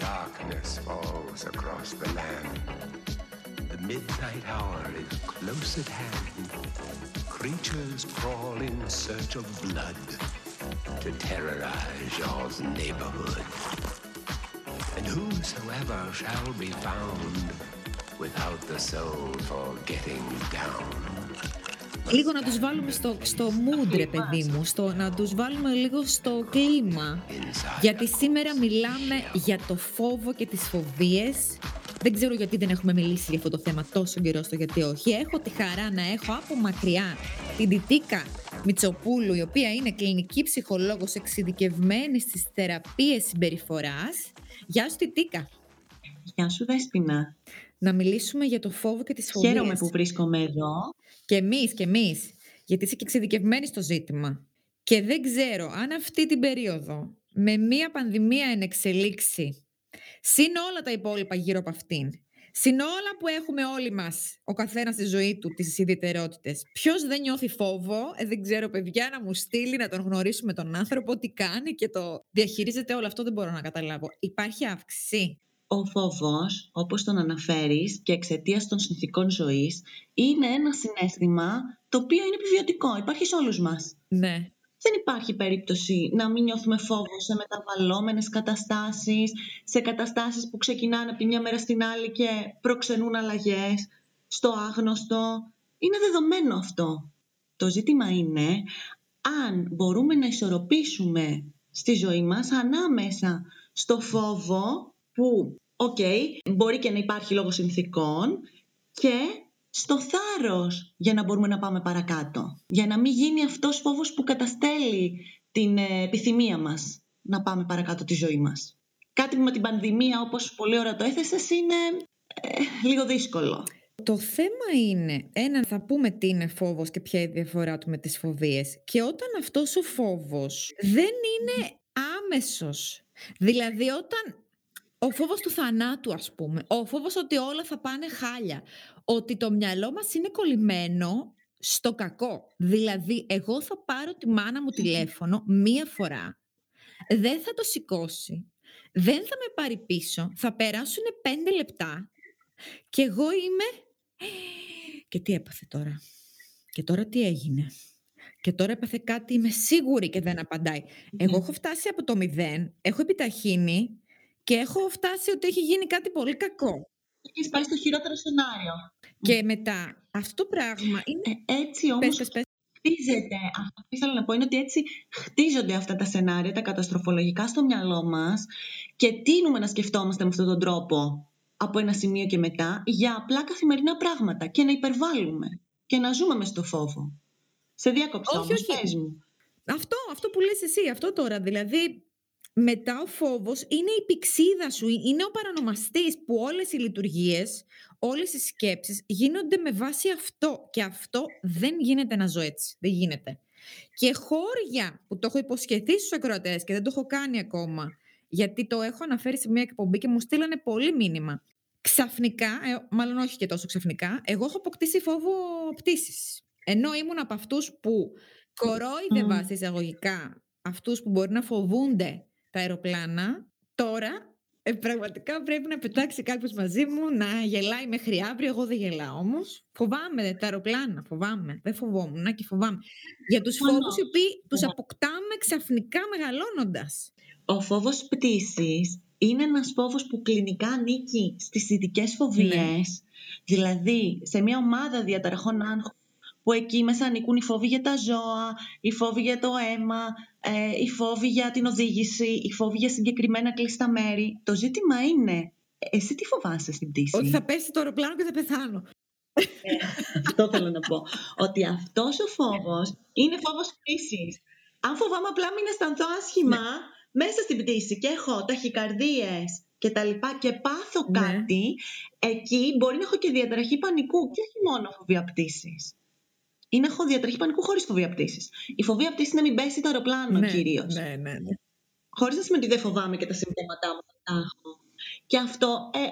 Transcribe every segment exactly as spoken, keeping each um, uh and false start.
Darkness falls across the land. The midnight hour is close at hand. Creatures crawl in search of blood to terrorize your neighborhood. And whosoever shall be found without the soul for getting down. Λίγο να τους βάλουμε στο, στο mood, ρε παιδί μου, στο, να τους βάλουμε λίγο στο κλίμα. Γιατί σήμερα μιλάμε για το φόβο και τις φοβίες. Δεν ξέρω γιατί δεν έχουμε μιλήσει για αυτό το θέμα τόσο καιρό στο γιατί όχι. Έχω τη χαρά να έχω από μακριά την Τιτίκα Μητσοπούλου, η οποία είναι κλινική ψυχολόγος εξειδικευμένη στις θεραπείες συμπεριφοράς. Γεια σου Τιτίκα. Γεια σου Δέσποινα. Να μιλήσουμε για το φόβο και τις φοβίες. Χαίρομαι που βρίσκομαι εδώ. Και εμείς, και εμείς, γιατί είσαι και εξειδικευμένη στο ζήτημα. Και δεν ξέρω αν αυτή την περίοδο, με μία πανδημία εν εξελίξει, συν όλα τα υπόλοιπα γύρω από αυτήν, συν όλα που έχουμε όλοι μας, ο καθένας στη ζωή του, τις ιδιαιτερότητες, ποιος δεν νιώθει φόβο, ε, δεν ξέρω παιδιά, να μου στείλει, να τον γνωρίσουμε τον άνθρωπο, τι κάνει και το διαχειρίζεται όλο αυτό, δεν μπορώ να καταλάβω. Υπάρχει αύξηση. Ο φόβος, όπως τον αναφέρεις και εξαιτίας των συνθηκών ζωής, είναι ένα συναίσθημα το οποίο είναι επιβιωτικό, υπάρχει σε όλους μας. Ναι. Δεν υπάρχει περίπτωση να μην νιώθουμε φόβο σε μεταβαλλόμενες καταστάσεις, σε καταστάσεις που ξεκινάνε από τη μια μέρα στην άλλη και προξενούν αλλαγές, στο άγνωστο. Είναι δεδομένο αυτό. Το ζήτημα είναι αν μπορούμε να ισορροπήσουμε στη ζωή μας ανάμεσα στο φόβο που, οκ, okay, μπορεί και να υπάρχει λόγω συνθηκών, και στο θάρρος για να μπορούμε να πάμε παρακάτω. Για να μην γίνει αυτός φόβος που καταστέλει την επιθυμία μας να πάμε παρακάτω τη ζωή μας. Κάτι που με την πανδημία, όπως πολύ ωραία το έθεσες, είναι ε, λίγο δύσκολο. Το θέμα είναι, ένα, θα πούμε τι είναι φόβος και ποια είναι η διαφορά του με τις φοβίες. Και όταν αυτός ο φόβος δεν είναι άμεσος, δηλαδή όταν ο φόβος του θανάτου, ας πούμε, ο φόβος ότι όλα θα πάνε χάλια, ότι το μυαλό μας είναι κολλημένο στο κακό. Δηλαδή, εγώ θα πάρω τη μάνα μου τηλέφωνο μία φορά, δεν θα το σηκώσει, δεν θα με πάρει πίσω, θα περάσουν πέντε λεπτά και εγώ είμαι... Και τι έπαθε τώρα? Και τώρα τι έγινε? Και τώρα έπαθε κάτι, είμαι σίγουρη και δεν απαντάει. Εγώ έχω φτάσει από το μηδέν, έχω επιταχύνει και έχω φτάσει ότι έχει γίνει κάτι πολύ κακό. Έχεις πάει στο χειρότερο σενάριο. Και μετά, αυτό το πράγμα είναι... Ε, έτσι όμως πες, πες, πες. χτίζεται. Αυτό που ήθελα να πω είναι ότι έτσι χτίζονται αυτά τα σενάρια, τα καταστροφολογικά στο μυαλό μας, και τείνουμε να σκεφτόμαστε με αυτόν τον τρόπο από ένα σημείο και μετά για απλά καθημερινά πράγματα και να υπερβάλλουμε και να ζούμε μες στο φόβο. Σε διάκοψα όχι, όμως, όχι. πες μου. Αυτό, αυτό που λες εσύ, αυτό τώρα, δηλαδή... Μετά ο φόβος είναι η πηξίδα σου, είναι ο παρανομαστής που όλες οι λειτουργίες, όλες οι σκέψεις γίνονται με βάση αυτό. Και αυτό δεν γίνεται να ζω έτσι, δεν γίνεται. Και χώρια που το έχω υποσχεθεί στους ακροατές και δεν το έχω κάνει ακόμα, γιατί το έχω αναφέρει σε μια εκπομπή και μου στείλανε πολύ μήνυμα. Ξαφνικά, ε, μάλλον όχι και τόσο ξαφνικά, εγώ έχω αποκτήσει φόβο πτήσης. Ενώ ήμουν από αυτούς που κορόιδευα mm. εισαγωγικά, αυτούς που μπορεί να φοβούνται τα αεροπλάνα, τώρα ε, πραγματικά πρέπει να πετάξει κάποιος μαζί μου, να γελάει μέχρι αύριο. Εγώ δεν γελάω όμως. Φοβάμαι τα αεροπλάνα, φοβάμαι. Δεν φοβόμουν και φοβάμαι. Για τους φόβους οι οποίοι τους αποκτάμε ξαφνικά μεγαλώνοντας. Ο φόβος πτήσης είναι ένας φόβος που κλινικά ανήκει στις ειδικές φοβίες. Ναι. Δηλαδή σε μια ομάδα διαταραχών άγχους, που εκεί μέσα ανήκουν οι φόβοι για τα ζώα, οι φόβοι για το αίμα, ε, οι φόβοι για την οδήγηση, οι φόβοι για συγκεκριμένα κλειστά μέρη. Το ζήτημα είναι, εσύ τι φοβάσαι στην πτήση? Ότι θα πέσει το αεροπλάνο και θα πεθάνω. Ε, αυτό θέλω να πω. Ότι αυτός ο φόβος είναι φόβος πτήσης. Αν φοβάμαι απλά μην αισθανθώ άσχημα ναι. μέσα στην πτήση και έχω ταχυκαρδίες και τα λοιπά και πάθω ναι. κάτι, εκεί μπορεί να έχω και διαταραχή πανικού και όχι μόνο φοβία πτήσης. Ή να έχω διαταραχή πανικού χωρίς φοβία πτήσης. Η φοβία πτήσης είναι να μην πέσει το αεροπλάνο ναι, κυρίως. Ναι, ναι, ναι. Χωρίς να σημαίνει ότι δεν φοβάμαι και τα συμπτώματά μου θα τα έχω. Και αυτό ε,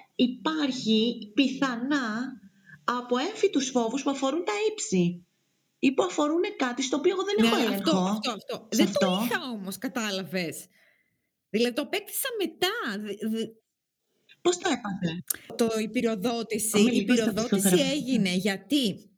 υπάρχει πιθανά από έμφυτους φόβους που αφορούν τα ύψη ή που αφορούν κάτι στο οποίο εγώ δεν ναι, έχω έλεγχο. Αυτό, αυτό, αυτό. Δεν αυτό. Το είχα όμως, κατάλαβες. Δηλαδή το απέκτησα μετά. Δη- δη- Πώς το έπαθε? Το, η πυροδότηση, Πάμε η λίγο στα πυροδότηση ψυχοθεραπευτικά. έγινε γιατί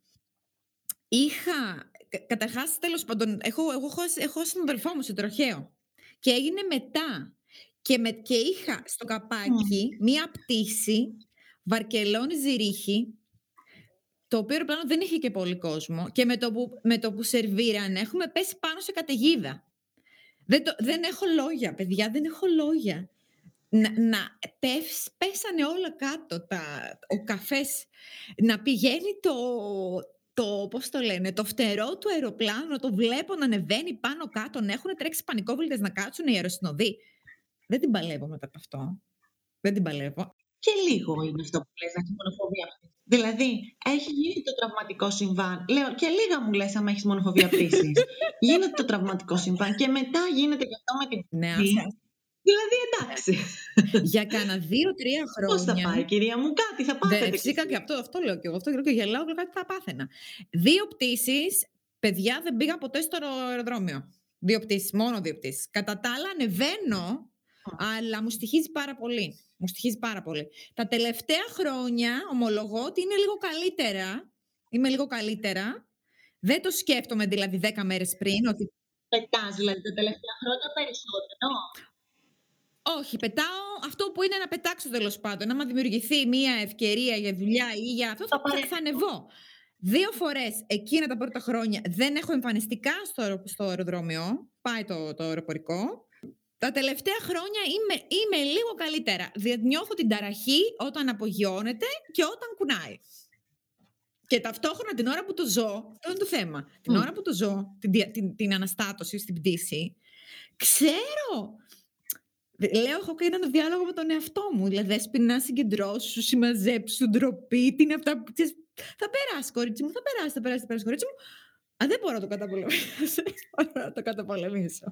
είχα, κα- καταρχάς τέλος πάντων, έχω, εγώ έχω, έχω στον αδελφό μου σε τροχαίο και έγινε μετά και, με, και είχα στο καπάκι μία πτήση Βαρκελόνη-Ζηρίχη, το οποίο αεροπλάνο δεν είχε και πολύ κόσμο και με το που, με το που σερβίρανε έχουμε πέσει πάνω σε καταιγίδα. Δεν, το, δεν έχω λόγια, παιδιά, δεν έχω λόγια. Να, να πες, πέσανε όλα κάτω, τα, ο καφές, να πηγαίνει το, το, πώς το λένε, το φτερό του αεροπλάνου, να το βλέπω να ανεβαίνει πάνω κάτω, να έχουν τρέξει πανικόβλητες να κάτσουν οι αεροσυνοδοί. Δεν την παλεύω μετά από αυτό. Δεν την παλεύω. Και λίγο είναι αυτό που λες, να έχει μονοφοβία. Δηλαδή, έχει γίνει το τραυματικό συμβάν. Λέω, και λίγα μου λες άμα έχεις μονοφοβία πτήσης. Γίνεται το τραυματικό συμβάν και μετά γίνεται και αυτό με την Ναι, πτήση. άσε, Δηλαδή, εντάξει. για κάνα δύο-τρία χρόνια. Πώς θα πάει, κυρία μου, κάτι θα πάθετε. Δε, κι φυσικά εσείς. και αυτό, αυτό λέω και εγώ. Αυτό λέω και γελάω και κάτι θα πάθαινα. Δύο πτήσεις, παιδιά, δεν πήγα ποτέ στο αεροδρόμιο. Δύο πτήσεις, μόνο δύο πτήσεις. Κατά τα άλλα, ανεβαίνω, αλλά μου στοιχίζει πάρα πολύ. Μου στοιχίζει πάρα πολύ. Τα τελευταία χρόνια, ομολογώ ότι είναι λίγο καλύτερα. Είμαι λίγο καλύτερα. Δεν το σκέφτομαι δηλαδή δέκα μέρες πριν. Ότι... Πετάς, δηλαδή, τα τελευταία χρόνια περισσότερο. Όχι, πετάω αυτό που είναι να πετάξω τέλος πάντων. Άμα δημιουργηθεί μια ευκαιρία για δουλειά ή για αυτό, θα, θα, θα ανεβώ. Δύο φορές εκείνα τα πρώτα χρόνια δεν έχω εμφανιστεί καν στο, αερο, στο αεροδρόμιο. Πάει το, το αεροπορικό. Τα τελευταία χρόνια είμαι, είμαι λίγο καλύτερα. Δηλαδή νιώθω την ταραχή όταν απογειώνεται και όταν κουνάει. Και ταυτόχρονα την ώρα που το ζω, αυτό είναι το θέμα. Mm. Την ώρα που το ζω, την, την, την αναστάτωση στην πτήση, ξέρω. Λέω, έχω και έναν διάλογο με τον εαυτό μου. Δηλαδή, δέσποινα, να συγκεντρώσου, συμμαζέψου, ντροπή. Τι είναι αυτά που ξέρεις. Θα περάσει, κορίτσι μου, θα περάσει, θα περάσει, θα περάσει, κορίτσι μου. Α, δεν μπορώ να το καταπολεμήσω. Δεν μπορώ να το καταπολεμήσω.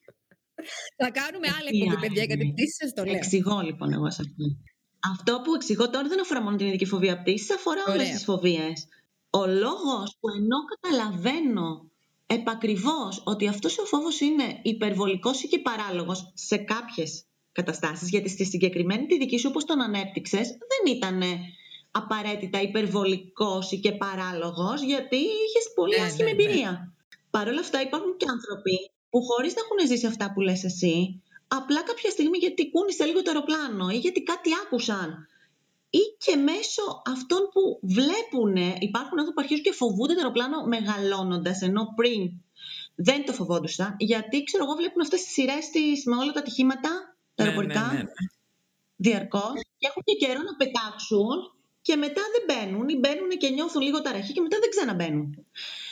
Θα κάνουμε άλλη εκπομπή, παιδιά, για την πτήση, σας το λέω. Εξηγώ λοιπόν εγώ σε αυτό. Αυτό που εξηγώ τώρα δεν αφορά μόνο την ειδική φοβία πτήσης, αφορά όλες τις φοβίες. Ο λόγος που ενώ καταλαβαίνω επακριβώς ότι αυτός ο φόβος είναι υπερβολικός ή και παράλογος σε κάποιες καταστάσεις, γιατί στη συγκεκριμένη τη δική σου όπως τον ανέπτυξες δεν ήταν απαραίτητα υπερβολικός ή και παράλογος, γιατί είχες πολύ ναι, άσχημη ναι, ναι. εμπειρία. Παρ' όλα αυτά υπάρχουν και άνθρωποι που χωρίς να έχουν ζήσει αυτά που λες εσύ, απλά κάποια στιγμή γιατί κούνησε λίγο το αεροπλάνο ή γιατί κάτι άκουσαν, ή και μέσω αυτών που βλέπουν, υπάρχουν άνθρωποι που αρχίζουν και φοβούνται το αεροπλάνο μεγαλώνοντας, ενώ πριν δεν το φοβόντουσαν, γιατί ξέρω εγώ βλέπουν αυτές τις σειρές της, με όλα τα ατυχήματα, τα Ναι, αεροπορικά, ναι, ναι, ναι. διαρκώς, και έχουν και καιρό να πετάξουν και μετά δεν μπαίνουν ή μπαίνουν και νιώθουν λίγο ταραχή και μετά δεν ξαναμπαίνουν.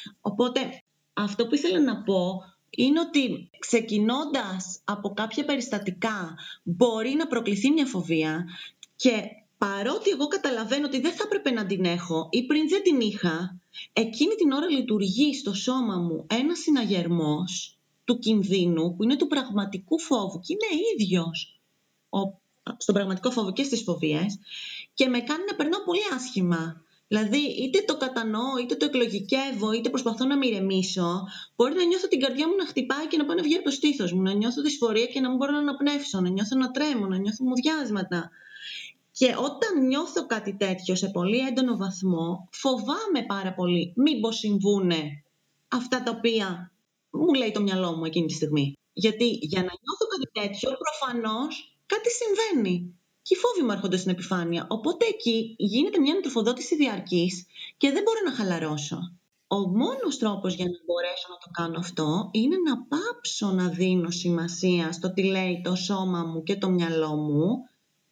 Οπότε αυτό που ήθελα να πω είναι ότι ξεκινώντας από κάποια περιστατικά μπορεί να προκληθεί μια φοβία και παρότι εγώ καταλαβαίνω ότι δεν θα έπρεπε να την έχω ή πριν δεν την είχα, εκείνη την ώρα λειτουργεί στο σώμα μου ένας συναγερμός του κινδύνου που είναι του πραγματικού φόβου και είναι ίδιος ο, στον πραγματικό φόβο και στις φοβίες και με κάνει να περνάω πολύ άσχημα. Δηλαδή, είτε το κατανοώ, είτε το εκλογικεύω, είτε προσπαθώ να με ηρεμήσω, μπορεί να νιώθω την καρδιά μου να χτυπάει και να πάει να βγει από το στήθος μου, να νιώθω δυσφορία και να μην μπορώ να αναπνεύσω, να νιώθω να τρέμω, να νιώθω μουδιάσματα. Και όταν νιώθω κάτι τέτοιο σε πολύ έντονο βαθμό, φοβάμαι πάρα πολύ μήπως συμβούνε αυτά τα οποία μου λέει το μυαλό μου εκείνη τη στιγμή. Γιατί για να νιώθω κάτι τέτοιο, προφανώς κάτι συμβαίνει. Και οι φόβοι μου έρχονται στην επιφάνεια. Οπότε εκεί γίνεται μια νητροφοδότηση διαρκής και δεν μπορώ να χαλαρώσω. Ο μόνος τρόπος για να μπορέσω να το κάνω αυτό είναι να πάψω να δίνω σημασία στο τι λέει το σώμα μου και το μυαλό μου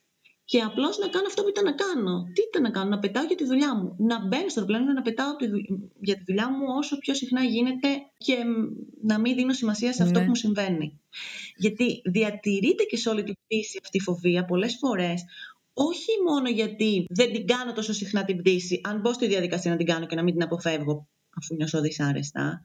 και απλώς να κάνω αυτό που ήταν να κάνω. Τι ήταν να κάνω, να πετάω για τη δουλειά μου. Να μπαίνω στο αεροπλάνο, να πετάω για τη δουλειά μου όσο πιο συχνά γίνεται και να μην δίνω σημασία σε αυτό Ναι. που μου συμβαίνει. Γιατί διατηρείται και σε όλη την πτήση αυτή η φοβία πολλές φορές, όχι μόνο γιατί δεν την κάνω τόσο συχνά την πτήση, αν μπω στη διαδικασία να την κάνω και να μην την αποφεύγω αφού νιώσω δυσάρεστα,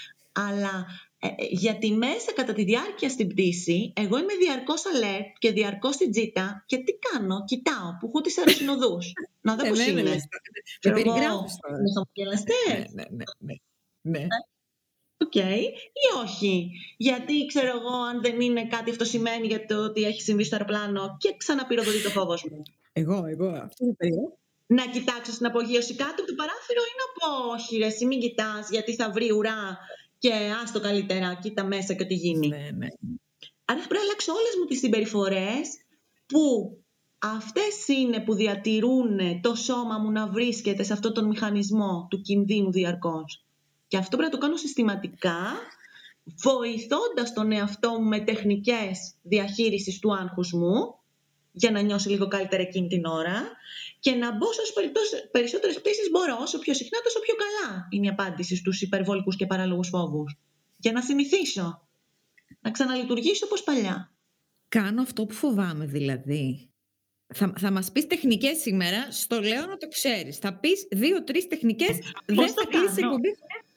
αλλά ε, γιατί μέσα κατά τη διάρκεια στην πτήση εγώ είμαι διαρκώς alert και διαρκώς στην τζίτα και τι κάνω, κοιτάω που έχω τις αεροσυνοδούς να δω πώς είναι. Το περιγράφεις τώρα. Με χαμογελαστές. Ναι, ναι, ναι, ναι. Οκ, okay. Ή όχι. Γιατί ξέρω εγώ, αν δεν είναι κάτι αυτό σημαίνει για το ότι έχει συμβεί στο αεροπλάνο και ξαναπυροδοτεί το φόβος μου. Εγώ, εγώ, αυτό είναι περίεργο. Να κοιτάξω στην απογείωση κάτω από το παράθυρο ή να πω, όχι ρε, εσύ μην κοιτάς γιατί θα βρει ουρά και άστο καλύτερα, κοίτα μέσα και ό,τι γίνει. Ναι, ναι. Άρα θα πρέπει να αλλάξω όλες μου τις συμπεριφορές που αυτές είναι που διατηρούν το σώμα μου να βρίσκεται σε αυτόν τον μηχανισμό του κινδύνου διαρκώς. Και αυτό πρέπει να το κάνω συστηματικά, βοηθώντας τον εαυτό μου με τεχνικές διαχείρισης του άγχους μου, για να νιώσω λίγο καλύτερα εκείνη την ώρα και να μπω σε όσες περισσότερες πτήσεις μπορώ, όσο πιο συχνά, τόσο πιο καλά είναι η απάντηση στους υπερβολικούς και παράλογους φόβους. Για να συνηθίσω, να ξαναλειτουργήσω όπως παλιά. Κάνω αυτό που φοβάμαι δηλαδή. Θα, θα μας πεις τεχνικές σήμερα, στο λέω να το ξέρεις. Θα πεις δύο-τρεις τεχνικές, δεν θα κλείσεις εκπομπή.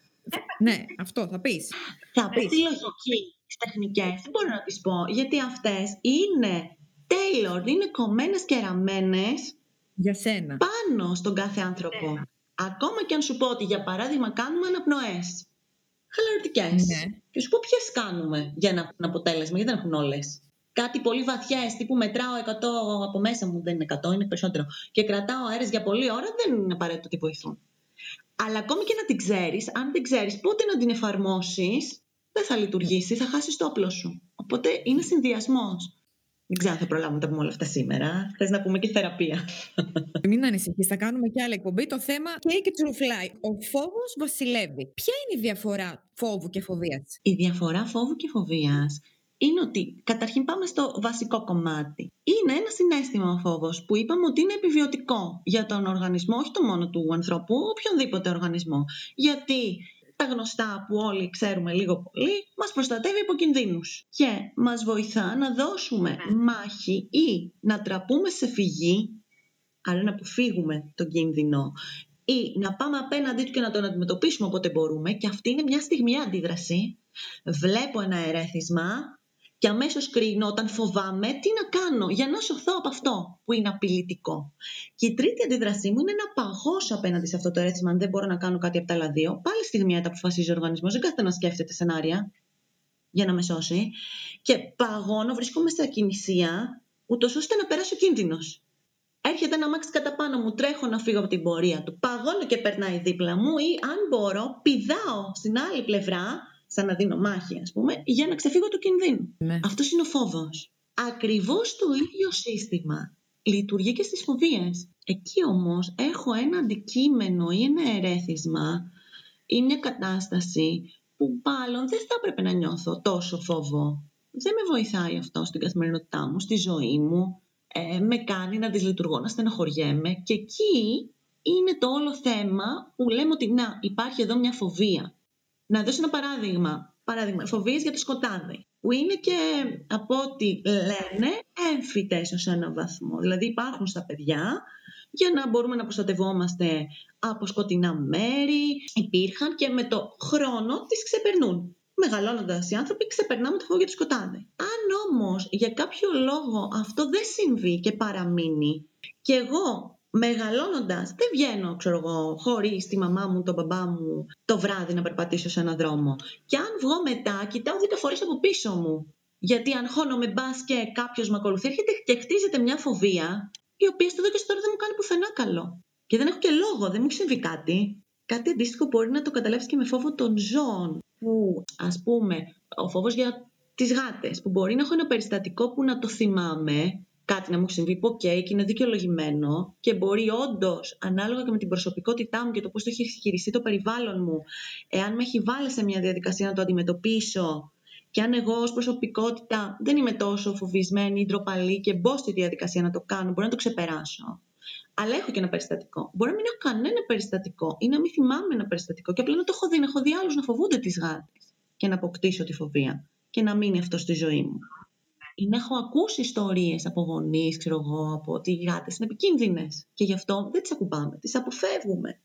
Ναι, αυτό θα πεις. Θα πεις τη λογική, τις τεχνικές, δεν μπορώ να τις πω, γιατί αυτές είναι tailored, είναι κομμένες και ραμμένες για σένα, πάνω στον κάθε άνθρωπο. Yeah. Ακόμα και αν σου πω ότι για παράδειγμα κάνουμε αναπνοές χαλαρωτικές yeah. και σου πω ποιες κάνουμε για να έχουν αποτέλεσμα, γιατί δεν έχουν όλες. Κάτι πολύ βαθιές, τύπου μετράω εκατό από μέσα μου, δεν είναι εκατό, είναι περισσότερο, και κρατάω αέρες για πολλή ώρα, δεν είναι απαραίτητο ότι βοηθούν. Αλλά ακόμη και να την ξέρεις, αν δεν ξέρεις πότε να την εφαρμόσεις, δεν θα λειτουργήσει, θα χάσεις το όπλο σου. Οπότε είναι συνδυασμός. Δεν ξέρω αν θα προλάβουμε να τα πούμε όλα αυτά σήμερα. Θες να πούμε και θεραπεία. Μην ανησυχείς, θα κάνουμε και άλλη εκπομπή. Το θέμα take it to fly. Ο φόβος βασιλεύει. Ποια είναι η διαφορά φόβου και φοβίας? Η διαφορά φόβου και φοβίας είναι ότι, καταρχήν πάμε στο βασικό κομμάτι. Είναι ένα συναίσθημα ο φόβος που είπαμε ότι είναι επιβιωτικό για τον οργανισμό, όχι το μόνο του ανθρώπου, οποιονδήποτε οργανισμό. Γιατί τα γνωστά που όλοι ξέρουμε λίγο πολύ, μας προστατεύει από κινδύνους και μας βοηθά να δώσουμε μάχη ή να τραπούμε σε φυγή, άρα να αποφύγουμε τον κίνδυνο, ή να πάμε απέναντί του και να τον αντιμετωπίσουμε όποτε μπορούμε. Και αυτή είναι μια στιγμιαία αντίδραση. Βλέπω ένα ερέθισμα και αμέσως κρίνω όταν φοβάμαι τι να κάνω για να σωθώ από αυτό που είναι απειλητικό. Και η τρίτη αντίδρασή μου είναι να παγώσω απέναντι σε αυτό το ερέθισμα. Αν δεν μπορώ να κάνω κάτι από τα άλλα δύο, πάλι στιγμιαία τα αποφασίζει ο οργανισμός. Δεν κάθεται να σκέφτεται σενάρια για να με σώσει. Και παγώνω, βρίσκομαι σε ακινησία, ούτως ώστε να περάσει ο κίνδυνος. Έρχεται ένα αμάξι κατά πάνω μου, τρέχω να φύγω από την πορεία του. Παγώνω και περνάει δίπλα μου, ή αν μπορώ, πηδάω στην άλλη πλευρά, σαν να δίνω μάχη, ας πούμε, για να ξεφύγω του κινδύνου. Ναι. Αυτός είναι ο φόβος. Ακριβώς το ίδιο σύστημα λειτουργεί και στις φοβίες. Εκεί όμως έχω ένα αντικείμενο ή ένα ερέθισμα ή μια κατάσταση που μάλλον δεν θα έπρεπε να νιώθω τόσο φόβο. Δεν με βοηθάει αυτό στην καθημερινότητά μου, στη ζωή μου. Ε, με κάνει να δυσλειτουργώ, να στενοχωριέμαι, και εκεί είναι το όλο θέμα που λέμε ότι να, υπάρχει εδώ μια φοβία. Να δώσω ένα παράδειγμα. Παράδειγμα, φοβίες για το σκοτάδι, που είναι και από ό,τι λένε έμφυτες ως έναν βαθμό. Δηλαδή υπάρχουν στα παιδιά για να μπορούμε να προστατευόμαστε από σκοτεινά μέρη. Υπήρχαν και με το χρόνο τις ξεπερνούν. Μεγαλώνοντας οι άνθρωποι ξεπερνάμε το φόβο για το σκοτάδι. Αν όμως για κάποιο λόγο αυτό δεν συμβεί και παραμείνει, και εγώ μεγαλώνοντας δεν βγαίνω, ξέρω εγώ, χωρίς τη μαμά μου, τον μπαμπά μου το βράδυ να περπατήσω σε έναν δρόμο, και αν βγω μετά κοιτάω δέκα φορές από πίσω μου, γιατί αγχώνομαι μπας και κάποιος με ακολουθεί, έρχεται και χτίζεται μια φοβία, η οποία στο εδώ και στο τώρα δεν μου κάνει πουθενά καλό. Και δεν έχω και λόγο, δεν μου έχει συμβεί κάτι. Κάτι αντίστοιχο μπορεί να το καταλάβεις και με φόβο των ζώων. Που, ας πούμε, ο φόβος για τις γάτες, που μπορεί να έχω ένα περιστατικό που να το θυμάμαι, κάτι να μου έχει συμβεί, που ok, και είναι δικαιολογημένο, και μπορεί όντως, ανάλογα και με την προσωπικότητά μου και το πώς το έχει χειριστεί το περιβάλλον μου, εάν με έχει βάλει σε μια διαδικασία να το αντιμετωπίσω, και αν εγώ ως προσωπικότητα δεν είμαι τόσο φοβισμένη ή ντροπαλή και μπω στη διαδικασία να το κάνω, μπορεί να το ξεπεράσω. Αλλά έχω και ένα περιστατικό. Μπορεί να μην έχω κανένα περιστατικό ή να μην θυμάμαι ένα περιστατικό και απλά να το έχω δει, να έχω δει άλλους να φοβούνται τις γάτες και να αποκτήσω τη φοβία και να μείνει αυτό στη ζωή μου. Ή να έχω ακούσει ιστορίες από γονείς, ξέρω εγώ, από ότι οι γάτες είναι επικίνδυνες και γι' αυτό δεν τις ακουμπάμε, τις αποφεύγουμε.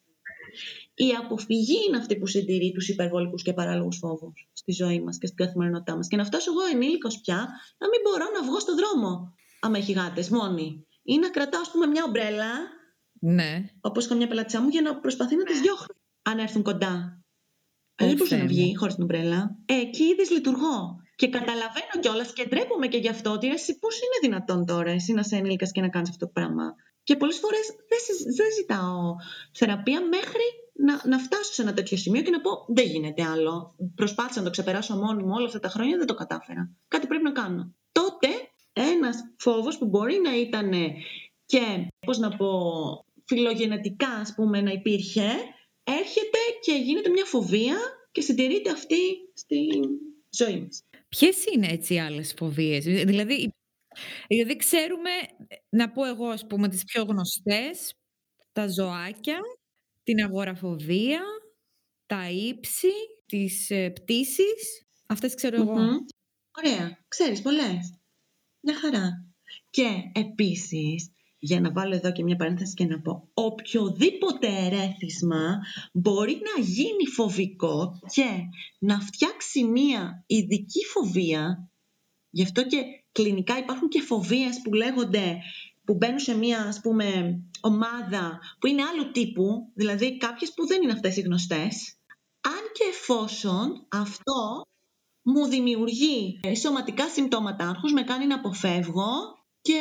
Η αποφυγή είναι αυτή που συντηρεί τους υπερβολικούς και παράλογους φόβους στη ζωή μας και στην καθημερινότητά μας. Και να φτάσω εγώ ενήλικος πια να μην μπορώ να βγω στον δρόμο άμα έχει γάτες μόνη. Ή να κρατάω, ας πούμε, μια ομπρέλα, ναι, όπως είχα μια πελατησιά μου, για να προσπαθεί να τις διώχνει αν έρθουν κοντά. Ε, δεν Ω, μπορούσε Θεέ να μου. βγει χωρίς την ομπρέλα. Ε, εκεί δυσλειτουργώ. Και καταλαβαίνω κιόλας και ντρέπομαι και γι' αυτό ότι ρε, εσύ πώς είναι δυνατόν τώρα εσύ να είσαι ενήλικας και να κάνεις αυτό το πράγμα. Και πολλές φορές δεν, συ- δεν ζητάω θεραπεία μέχρι να, να φτάσω σε ένα τέτοιο σημείο και να πω δεν γίνεται άλλο. Προσπάθησα να το ξεπεράσω μόνη μου όλα αυτά τα χρόνια, δεν το κατάφερα. Κάτι πρέπει να κάνω. Τότε ένας φόβος που μπορεί να ήταν και, πώς να πω, φιλογενετικά ας πούμε να υπήρχε, έρχεται και γίνεται μια φοβία και συντηρείται αυτή στη ζωή μας. Ποιες είναι έτσι οι άλλες φοβίες? Δηλαδή, δηλαδή ξέρουμε, να πω εγώ ας πούμε τις πιο γνωστές, τα ζωάκια, την αγοραφοβία, τα ύψη, τις ε, πτήσεις, αυτές ξέρω εγώ. Μμμ. Ωραία, ξέρεις πολλές. Μια χαρά. Και επίσης, για να βάλω εδώ και μια παρένθεση και να πω, οποιοδήποτε ερέθισμα μπορεί να γίνει φοβικό και να φτιάξει μια ειδική φοβία. Γι' αυτό και κλινικά υπάρχουν και φοβίες που λέγονται, που μπαίνουν σε μια ας πούμε ομάδα που είναι άλλου τύπου, δηλαδή κάποιες που δεν είναι αυτές οι γνωστές, αν και εφόσον αυτό μου δημιουργεί σωματικά συμπτώματα άγχους, με κάνει να αποφεύγω και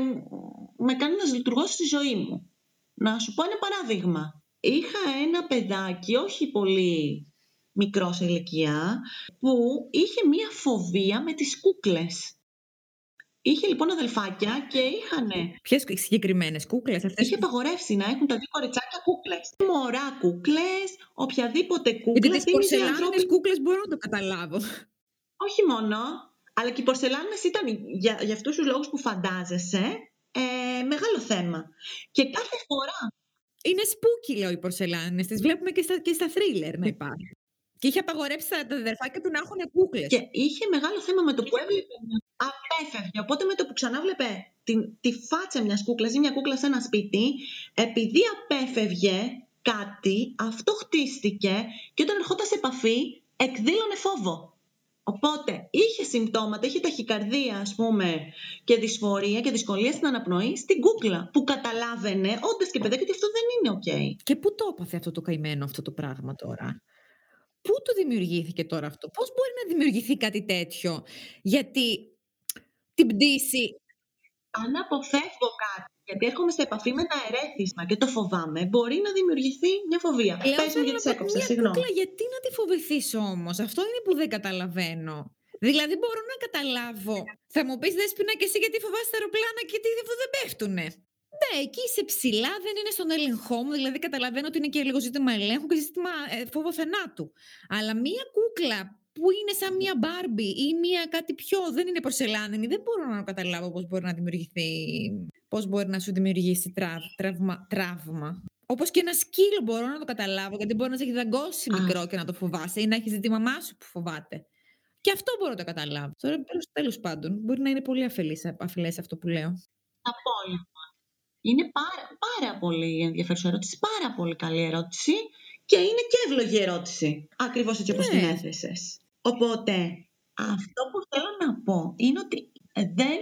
με κάνει να λειτουργώ στη ζωή μου. Να σου πω ένα παράδειγμα. Είχα ένα παιδάκι, όχι πολύ μικρό σε ηλικία, που είχε μία φοβία με τις κούκλες. Είχε λοιπόν αδελφάκια και είχανε... Ποιες συγκεκριμένες κούκλες αυτές? Είχε απαγορεύσει να έχουν τα δύο κοριτσάκια κούκλες. Μωρά κούκλες, οποιαδήποτε Γιατί κούκλα τις θύμιζε πορσελάνες ανθρώπινη. κούκλες μπορώ να το καταλάβω. Όχι μόνο, αλλά και οι πορσελάνες ήταν για, για αυτούς τους λόγους που φαντάζεσαι ε, μεγάλο θέμα. Και κάθε φορά... Είναι spooky, λέω, οι πορσελάνες. Τις βλέπουμε και στα, και στα thriller να υπάρχουν. Και είχε απαγορέψει τα τα αδερφάκια του να έχουν κούκλες. Και είχε μεγάλο θέμα με το που έβλεπε. Απέφευγε. Οπότε με το που ξανά βλέπε την, τη φάτσα μιας κούκλας ή μια κούκλα σε ένα σπίτι, επειδή απέφευγε κάτι, αυτό χτίστηκε και όταν ερχόταν σε επαφή εκδήλωνε φόβο. Οπότε είχε συμπτώματα, είχε ταχυκαρδία ας πούμε και δυσφορία και δυσκολία στην αναπνοή στην κούκλα που καταλάβαινε όντας και παιδάκι ότι αυτό δεν είναι οκ. Και πού το έπαθε αυτό το καημένο αυτό το πράγμα τώρα? Πού του δημιουργήθηκε τώρα αυτό? Πώς μπορεί να δημιουργηθεί κάτι τέτοιο? Γιατί την πτήση... Αν αποφεύγω κάτι, γιατί έρχομαι σε επαφή με ένα ερέθισμα και το φοβάμαι, μπορεί να δημιουργηθεί μια φοβία. Λέω, Πες μου θέλω γιατί να σε πω, έκοψα, μια συγγνώμη. κούκλα γιατί να τη φοβηθείς όμως? Αυτό είναι που δεν καταλαβαίνω. Δηλαδή μπορώ να καταλάβω. Θα μου πεις Δέσποινα και εσύ γιατί φοβάσαι τα αεροπλάνα και τι αφού δεν πέφτουνε. Ναι, εκεί είσαι ψηλά, δεν είναι στον έλεγχό μου, δηλαδή καταλαβαίνω ότι είναι και λίγο ζήτημα ελέγχου και ζήτημα ε, φόβο θανάτου. Αλλά μία κούκλα που είναι σαν μία Μπάρμπι ή μία κάτι πιο, δεν είναι πορσελάνινη, δεν μπορώ να καταλάβω πώς μπορεί να δημιουργηθεί, πώς μπορεί να σου δημιουργήσει τραβ, τραύμα, τραύμα. Όπως και ένα σκύλο μπορώ να το καταλάβω, γιατί μπορεί να σε έχει δαγκώσει Α. μικρό και να το φοβάσαι ή να έχει τη μαμά σου που φοβάται. Και αυτό μπορώ να το καταλάβω. Τώρα, τέλος πάντων, μπορεί να είναι πολύ αφελής, αφελές αυτό που λέω. Απόλυτα. Είναι πάρα, πάρα πολύ ενδιαφέρουσα ερώτηση, πάρα πολύ καλή ερώτηση και είναι και εύλογη ερώτηση, ακριβώς έτσι όπως Ναι. την έθεσες. Οπότε, αυτό που θέλω να πω είναι ότι δεν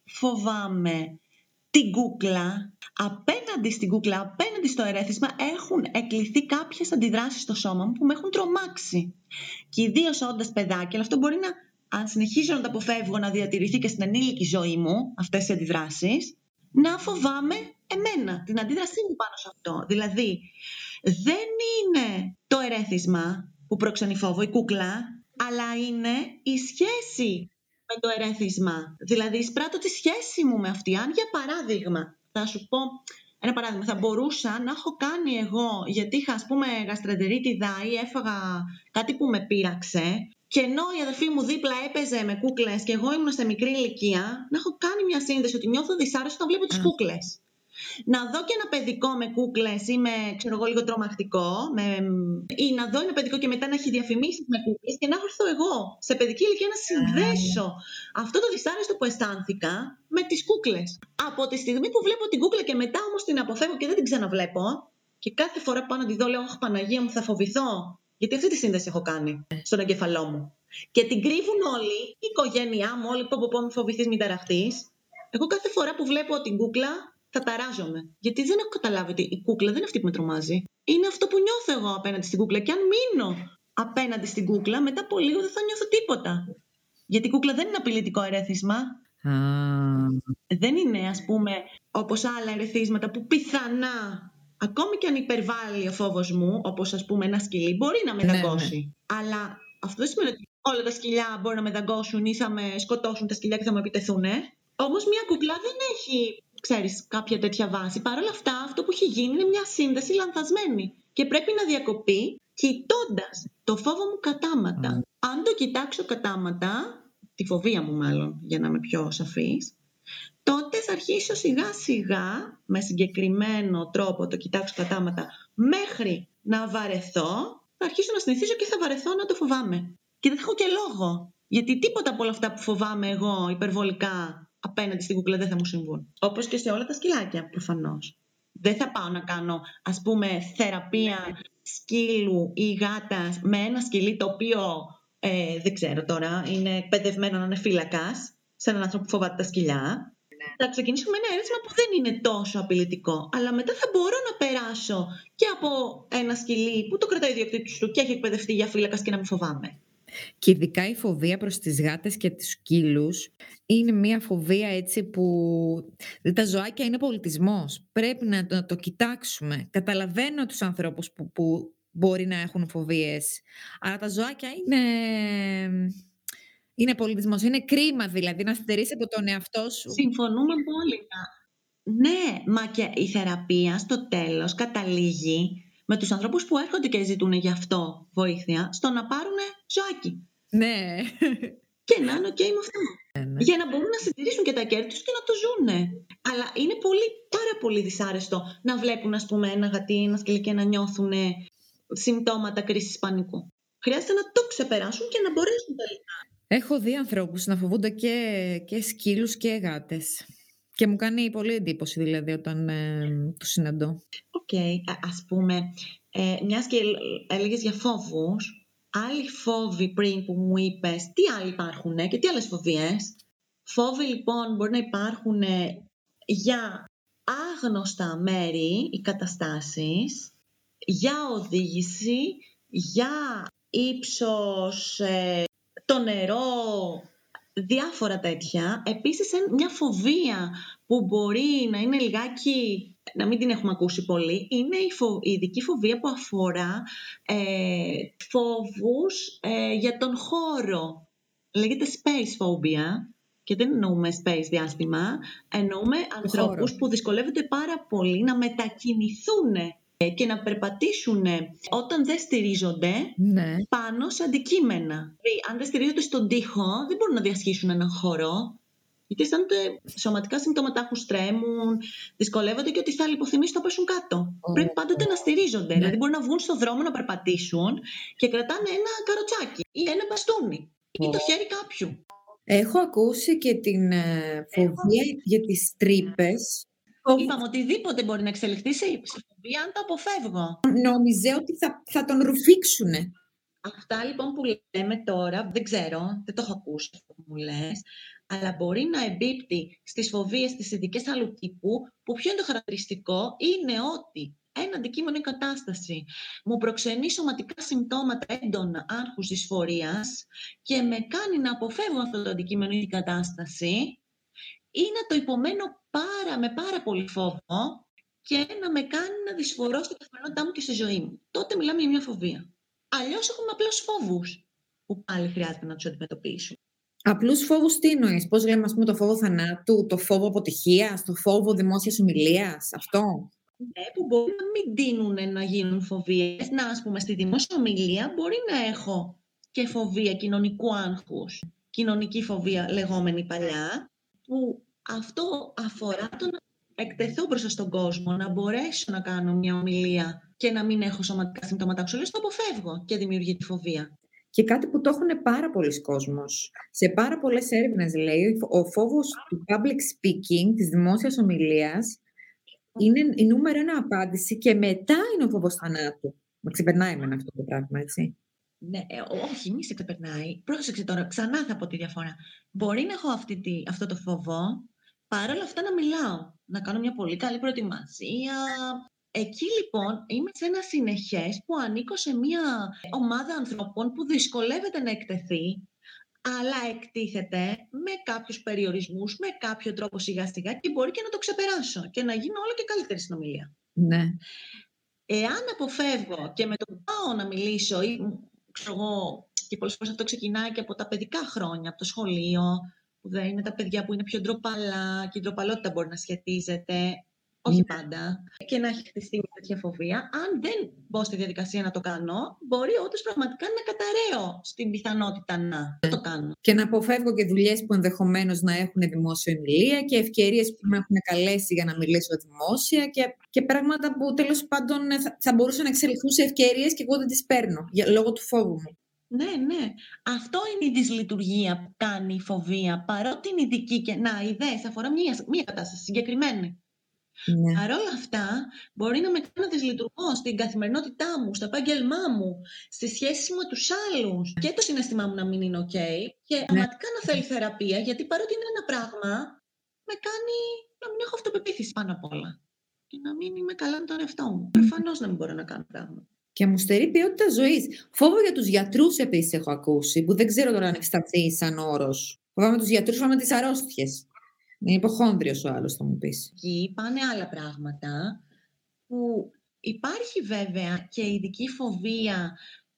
φοβάμαι την κούκλα. Απέναντι στην κούκλα, απέναντι στο ερέθισμα, έχουν εκλειθεί κάποιες αντιδράσεις στο σώμα μου που με έχουν τρομάξει. Και ιδίως όντας παιδάκι, αλλά αυτό μπορεί να, αν συνεχίσω να το αποφεύγω, να διατηρηθεί και στην ενήλικη ζωή μου, αυτές οι αντιδράσεις, να φοβάμαι εμένα, την αντίδρασή μου πάνω σε αυτό. Δηλαδή, δεν είναι το ερέθισμα που προξενεί φόβο, η κούκλα, αλλά είναι η σχέση με το ερέθισμα. Δηλαδή, εισπράττω τη σχέση μου με αυτή. Αν, για παράδειγμα, θα σου πω ένα παράδειγμα, θα μπορούσα να έχω κάνει εγώ, γιατί είχα, ας πούμε, γαστρεντερίτιδα ή έφαγα κάτι που με πείραξε, και ενώ η αδερφή μου δίπλα έπαιζε με κούκλες και εγώ ήμουν σε μικρή ηλικία, να έχω κάνει μια σύνδεση ότι νιώθω δυσάρεστη όταν βλέπω τις Α. κούκλες. Να δω και ένα παιδικό με κούκλες ή με, ξέρω εγώ, λίγο τρομακτικό, με... ή να δω ένα παιδικό και μετά να έχει διαφημίσεις με κούκλες και να έρθω εγώ σε παιδική ηλικία να συνδέσω αυτό το δυσάρεστο που αισθάνθηκα με τις κούκλες. Από τη στιγμή που βλέπω την κούκλα και μετά όμως την αποφεύγω και δεν την ξαναβλέπω, και κάθε φορά που πάω να τη δω λέω, «Αχ, Παναγία μου, θα φοβηθώ». Γιατί αυτή τη σύνδεση έχω κάνει στον εγκεφαλό μου. Και την κρύβουν όλοι, η οικογένειά μου, όλοι που πω, μη φοβηθείς, μην ταραχτείς. Εγώ κάθε φορά που βλέπω την κούκλα θα ταράζομαι. Γιατί δεν έχω καταλάβει ότι η κούκλα δεν είναι αυτή που με τρομάζει. Είναι αυτό που νιώθω εγώ απέναντι στην κούκλα. Και αν μείνω απέναντι στην κούκλα, μετά από λίγο δεν θα νιώθω τίποτα. Γιατί η κούκλα δεν είναι απειλητικό ερέθισμα. Ah. Δεν είναι, ας πούμε, όπως άλλα ερεθίσματα που πιθανά, ακόμη και αν υπερβάλλει ο φόβος μου, όπως ας πούμε ένα σκυλί, μπορεί να με Ναι, δαγκώσει. ναι. Αλλά αυτό δεν σημαίνει ότι όλα τα σκυλιά μπορεί να με δαγκώσουν ή θα με σκοτώσουν τα σκυλιά και θα με επιτεθούν. Όμως μια κούκλα δεν έχει, ξέρεις, κάποια τέτοια βάση. Παρ' όλα αυτά, αυτό που έχει γίνει είναι μια σύνδεση λανθασμένη και πρέπει να διακοπεί κοιτώντας το φόβο μου κατάματα. Mm. Αν το κοιτάξω κατάματα, τη φοβία μου μάλλον, για να είμαι πιο σαφής, τότε θα αρχίσω σιγά σιγά, με συγκεκριμένο τρόπο το κοιτάξω κατάματα, μέχρι να βαρεθώ, θα αρχίσω να συνηθίζω και θα βαρεθώ να το φοβάμαι. Και δεν θα έχω και λόγο, γιατί τίποτα από όλα αυτά που φοβάμαι εγώ υπερβολικά απέναντι στην κούκλα δεν θα μου συμβούν. Όπως και σε όλα τα σκυλάκια, προφανώς. Δεν θα πάω να κάνω, ας πούμε, θεραπεία σκύλου ή γάτας με ένα σκυλί το οποίο, ε, δεν ξέρω τώρα, είναι εκπαιδευμένο να είναι φύλακας, σε έναν άνθρωπο που φοβάται τα σκυλιά. Θα ξεκινήσω με ένα ερέθισμα που δεν είναι τόσο απειλητικό. Αλλά μετά θα μπορώ να περάσω και από ένα σκυλί που το κρατάει ο ιδιοκτήτης του και έχει εκπαιδευτεί για φύλακας και να μην φοβάμαι. Και ειδικά η φοβία προς τις γάτες και τους σκύλους είναι μια φοβία έτσι που... Τα ζωάκια είναι πολιτισμός. Πρέπει να το, να το κοιτάξουμε. Καταλαβαίνω τους ανθρώπους που, που μπορεί να έχουν φοβίες. Αλλά τα ζωάκια είναι... Είναι πολιτισμός. Είναι κρίμα δηλαδή να στερείς από τον εαυτό σου. Συμφωνούμε απόλυτα. Ναι, μα και η θεραπεία στο τέλος καταλήγει με τους ανθρώπους που έρχονται και ζητούν γι' αυτό βοήθεια, στο να πάρουν ζωάκι. Ναι. Και να είναι ok με αυτό. Ναι. Για να μπορούν να συντηρήσουν και τα κέρδη τους και να το ζούνε. Αλλά είναι πολύ, πάρα πολύ δυσάρεστο να βλέπουν, ας πούμε, ένα γατί, ένα σκυλί και να νιώθουν συμπτώματα κρίσης πανικού. Χρειάζεται να το ξεπεράσουν και να μπορέσουν τελικά. Έχω δει ανθρώπους να φοβούνται και, και σκύλους και γάτες. Και μου κάνει πολύ εντύπωση δηλαδή όταν ε, τους συναντώ. Οκ, okay. Ας πούμε, ε, μιας και έλεγες για φόβους, άλλοι φόβοι πριν που μου είπες, τι άλλοι υπάρχουν και τι άλλες φοβίες. Φόβοι λοιπόν μπορεί να υπάρχουν για άγνωστα μέρη ή καταστάσεις, για οδήγηση, για ύψος, ε, το νερό, διάφορα τέτοια. Επίσης μια φοβία που μπορεί να είναι λιγάκι, να μην την έχουμε ακούσει πολύ, είναι η, φο... η ειδική φοβία που αφορά ε, φόβους ε, για τον χώρο. Λέγεται space phobia και δεν εννοούμε space διάστημα, εννοούμε ανθρώπους που δυσκολεύονται πάρα πολύ να μετακινηθούν και να περπατήσουν όταν δεν στηρίζονται, ναι, πάνω σε αντικείμενα. Δηλαδή, αν δεν στηρίζονται στον τοίχο, δεν μπορούν να διασχίσουν έναν χώρο, γιατί αισθάνονται σωματικά συμπτώματα, έχουν, στρέμουν, δυσκολεύονται και ότι θα λιποθυμήσουν θα πέσουν κάτω. Oh. Πρέπει πάντοτε να στηρίζονται. Ναι. Δηλαδή, μπορεί να βγουν στον δρόμο να περπατήσουν και κρατάνε ένα καροτσάκι ή ένα μπαστούνι oh. ή το χέρι κάποιου. Έχω ακούσει και την ε, φοβία Έχω... για τις τρύπες. Είπαμε οτιδήποτε μπορεί να εξελιχθεί σε φοβία αν το αποφεύγω. Νόμιζε ότι θα, θα τον ρουφήξουνε. Αυτά λοιπόν που λέμε τώρα, δεν ξέρω, δεν το έχω ακούσει αυτό που μου λες, αλλά μπορεί να εμπίπτει στις φοβίες, στις ειδικές άλλου τύπου, που πιο είναι το χαρακτηριστικό, είναι ότι ένα αντικείμενο ή κατάσταση μου προξενεί σωματικά συμπτώματα έντονα άγχους, δυσφορίας και με κάνει να αποφεύγω αυτό το αντικείμενο ή την κατάσταση ή να το υπομένω πάρα, με πάρα πολύ φόβο και να με κάνει να δυσφορώ στην καθημερινότητά μου και στη ζωή μου. Τότε μιλάμε για μια φοβία. Αλλιώς έχουμε απλώς φόβους που πάλι χρειάζεται να τους αντιμετωπίσουμε. Απλούς φόβους τι εννοείς? Πώς λέμε, ας πούμε, το φόβο θανάτου, το φόβο αποτυχίας, το φόβο δημόσιας ομιλίας, αυτό? Ναι, που μπορεί να μην τείνουν να γίνουν φοβίες. Να, ας πούμε, στη δημόσια ομιλία μπορεί να έχω και φοβία κοινωνικού άγχους, κοινωνική φοβία λεγόμενη παλιά, που αυτό αφορά το να εκτεθώ μπροστά στον κόσμο, να μπορέσω να κάνω μια ομιλία και να μην έχω σωματικά συμπτώματα αξιολόγηση, το αποφεύγω και δημιουργεί τη φοβία. Και κάτι που το έχουν πάρα πολλοί κόσμος. Σε πάρα πολλές έρευνες λέει, ο φόβος του public speaking, της δημόσιας ομιλίας, είναι η νούμερο ένα απάντηση και μετά είναι ο φόβος θανάτου. Με ξεπερνάει εμένα αυτό το πράγμα, έτσι. Ναι, όχι, μη σε ξεπερνάει. Πρόσεξε τώρα, ξανά θα πω τη διαφορά. Μπορεί να έχω αυτή τη, αυτό το φόβο, παρόλα αυτά να μιλάω, να κάνω μια πολύ καλή προετοιμασία, εκεί λοιπόν είμαι σε ένα συνεχές που ανήκω σε μια ομάδα ανθρώπων που δυσκολεύεται να εκτεθεί, αλλά εκτίθεται με κάποιους περιορισμούς, με κάποιο τρόπο σιγά σιγά και μπορεί και να το ξεπεράσω και να γίνω όλο και καλύτερη συνομιλία. Ναι. Εάν αποφεύγω και με το που πάω να μιλήσω ή ξέρω εγώ, και πολλές φορές αυτό ξεκινάει και από τα παιδικά χρόνια, από το σχολείο, που δεν είναι τα παιδιά που είναι πιο ντροπαλά και η ντροπαλότητα μπορεί να σχετίζεται, όχι πάντα, και να έχει χτιστεί μια τέτοια φοβία. Αν δεν μπω στη διαδικασία να το κάνω, μπορεί όντως πραγματικά να καταραίω στην πιθανότητα να το κάνω. Και να αποφεύγω και δουλειές που ενδεχομένως να έχουν δημόσια ομιλία και ευκαιρίες που με έχουν καλέσει για να μιλήσω δημόσια και, και πράγματα που τέλος πάντων θα, θα μπορούσαν να εξελιχθούν σε ευκαιρίες και εγώ δεν τις παίρνω για, λόγω του φόβου μου. Ναι, ναι. Αυτό είναι η δυσλειτουργία που κάνει η φοβία. Παρότι είναι ειδική και να, ιδέες αφορά μια, μια κατάσταση συγκεκριμένη. Ναι. Παρ' όλα αυτά, μπορεί να με κάνει να δυσλειτουργώ στην καθημερινότητά μου, στο επάγγελμά μου, στις σχέσεις μου με τους άλλους και το συναίσθημά μου να μην είναι ok και Ναι. πραγματικά να θέλει θεραπεία, γιατί παρότι είναι ένα πράγμα, με κάνει να μην έχω αυτοπεποίθηση πάνω απ' όλα και να μην είμαι καλά με τον εαυτό μου. Προφανώς να μην μπορώ να κάνω πράγματα. Και μου στερεί ποιότητα ζωής. Φόβο για τους γιατρούς επίσης έχω ακούσει, που δεν ξέρω τώρα αν ευσταθεί σαν όρος. Φοβάμαι τους γιατρούς, φοβάμαι τις αρρώστιες. Είναι υποχόνδριος ο άλλος, θα μου πεις. Εκεί πάνε άλλα πράγματα που υπάρχει βέβαια και ειδική φοβία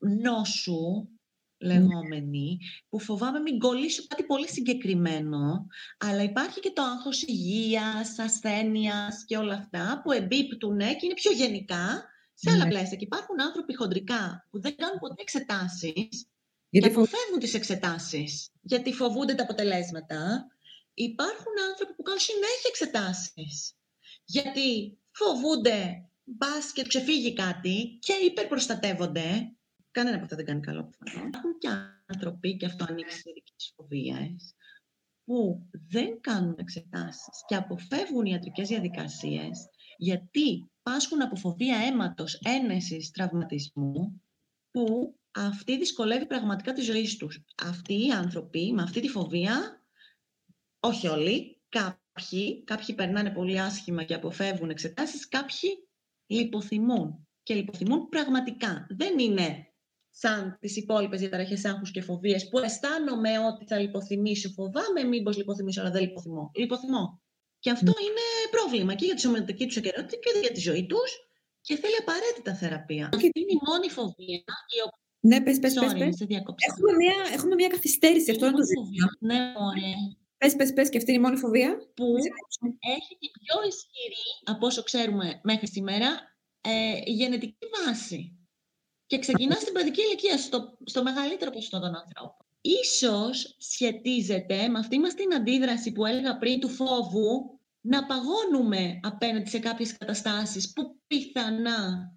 νόσου, λεγόμενη, που φοβάμαι μην κολλήσω κάτι πολύ συγκεκριμένο, αλλά υπάρχει και το άγχος υγείας, ασθένειας και όλα αυτά που εμπίπτουν και είναι πιο γενικά σε άλλα Ναι. πλαίσια. Και υπάρχουν άνθρωποι χοντρικά που δεν κάνουν ποτέ εξετάσεις Γιατί και φο- αποφεύγουν τις εξετάσεις γιατί φοβούνται τα αποτελέσματα. Υπάρχουν άνθρωποι που κάνουν συνέχεια εξετάσεις γιατί φοβούνται μπας και ξεφύγει κάτι και υπερπροστατεύονται. Κανένα από αυτά δεν κάνει καλό προφανώς. Υπάρχουν και άνθρωποι, και αυτό ανοίξει σε ειδικές φοβίες, που δεν κάνουν εξετάσεις και αποφεύγουν ιατρικές διαδικασίες γιατί πάσχουν από φοβία αίματος, ένεσης, τραυματισμού, που αυτή δυσκολεύει πραγματικά τη ζωή τους. Αυτοί οι άνθρωποι με αυτή τη φοβία, όχι όλοι, κάποιοι, κάποιοι περνάνε πολύ άσχημα και αποφεύγουν εξετάσεις, κάποιοι λιποθυμούν και λιποθυμούν πραγματικά. Δεν είναι σαν τις υπόλοιπες διαταραχές άγχους και φοβίες που αισθάνομαι ότι θα λιποθυμήσω, φοβάμαι μήπως λιποθυμήσω, αλλά δεν λιποθυμώ. Λιποθυμώ. Και αυτό mm. είναι πρόβλημα και για τη σωματική τους ακεραιότητα και για τη ζωή τους και θέλει απαραίτητα θεραπεία. Okay. Αυτή είναι η μόνη φοβία η οποία... Ναι, πες, πες, πες, Sorry, πες. σε διακόψα. Έχουμε μια, έχουμε μια καθυστέρηση, αυτό είναι το ζήτημα. Ναι, ωραία. Πες, πες, πες, και αυτή είναι η μόνη φοβία. Που έχει την πιο ισχυρή, από όσο ξέρουμε μέχρι σήμερα, ε, γενετική βάση. Και ξεκινά στην παιδική ηλικία, στο, στο μεγαλύτερο ποσοστό των ανθρώπων. Ίσως σχετίζεται με αυτή μας την αντίδραση που έλεγα πριν του φόβου, να παγώνουμε απέναντι σε κάποιες καταστάσεις που πιθανά